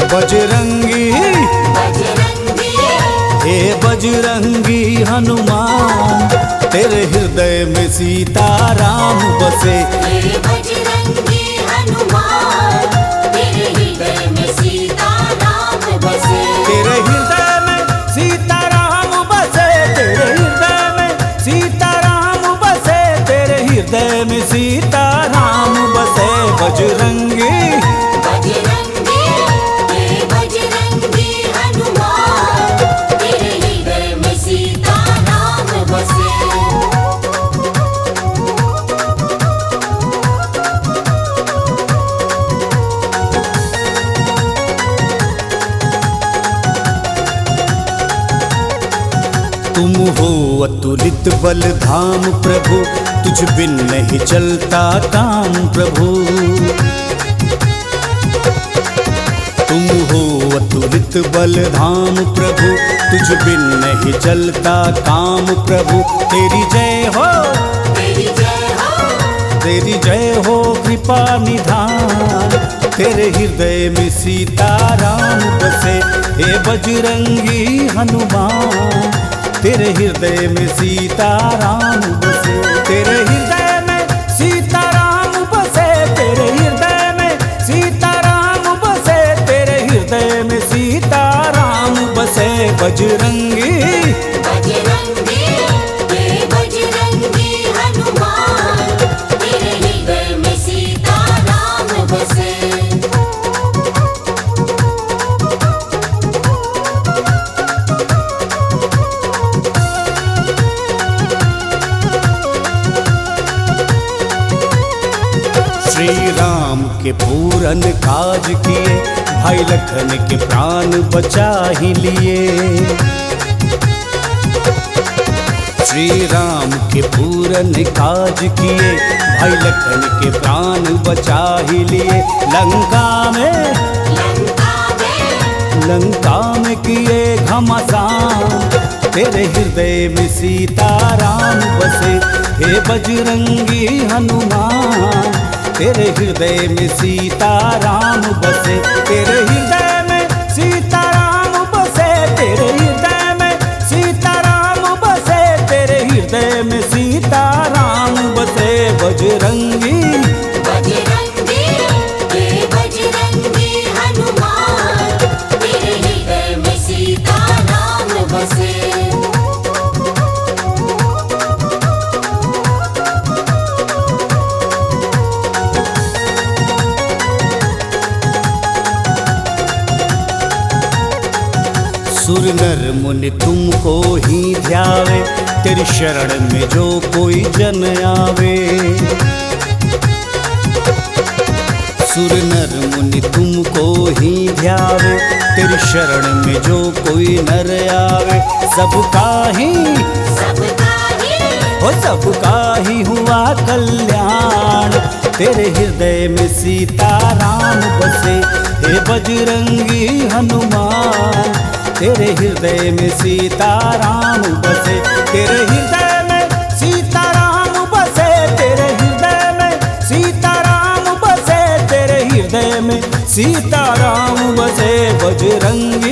बजरंगी हे बजरंगी हनुमान, तेरे हृदय में सीता राम बसे। हे बजरंगी हनुमान, तेरे हृदय में सीता राम बसे। तेरे हृदय में सीता राम बसे, तेरे हृदय में सीता राम बसे, तेरे हृदय में सीता राम बसे। बजरंगी तुम हो अतुलित बल धाम प्रभु, तुझ बिन नहीं चलता काम प्रभु। तुम हो अतुलित बल धाम प्रभु, तुझ बिन नहीं चलता काम प्रभु। तेरी जय हो, तेरी जय हो, तेरी जय हो कृपा निधान, तेरे हृदय में सीता राम बसे। हे बजरंगी हनुमान, तेरे हृदय में सीता राम बसे। तेरे हृदय में सीता राम बसे, तेरे हृदय में सीता राम बसे, तेरे हृदय में सीता राम बसे। बजरंगी बजरंगी हनुमान, तेरे हृदय में सीता राम बसे। श्री राम के पूरन काज किए, भाई लखन के प्राण बचा ही लिए। श्री राम के पूरन काज किए, भाई लखन के प्राण बचा ही लिए। लंका में किए घमासान, तेरे हृदय में सीता राम बसे। हे बजरंगी हनुमान, तेरे हृदय में सीता राम बसे। तेरे हृदय में सीता राम बसे, तेरे हृदय में सीता राम बसे, तेरे हृदय में सीता राम बसे। बजरंगी बजरंगी हनुमान, तेरे हृदय में सीता राम बसे। सुर नर मुनि तुमको ही ध्यावे, तेरी शरण में जो कोई जन आवे। सुर नर मुनि तुमको ही ध्यावे, तेरी शरण में जो कोई नर आवे। सबका ही हुआ कल्याण, तेरे हृदय में सीता राम बसे। हे बजरंगी हनुमान, तेरे हृदय में सीता राम बसे। तेरे हृदय में सीता राम बसे, तेरे हृदय में सीता राम बसे, तेरे हृदय में सीता राम बसे। बजरंगी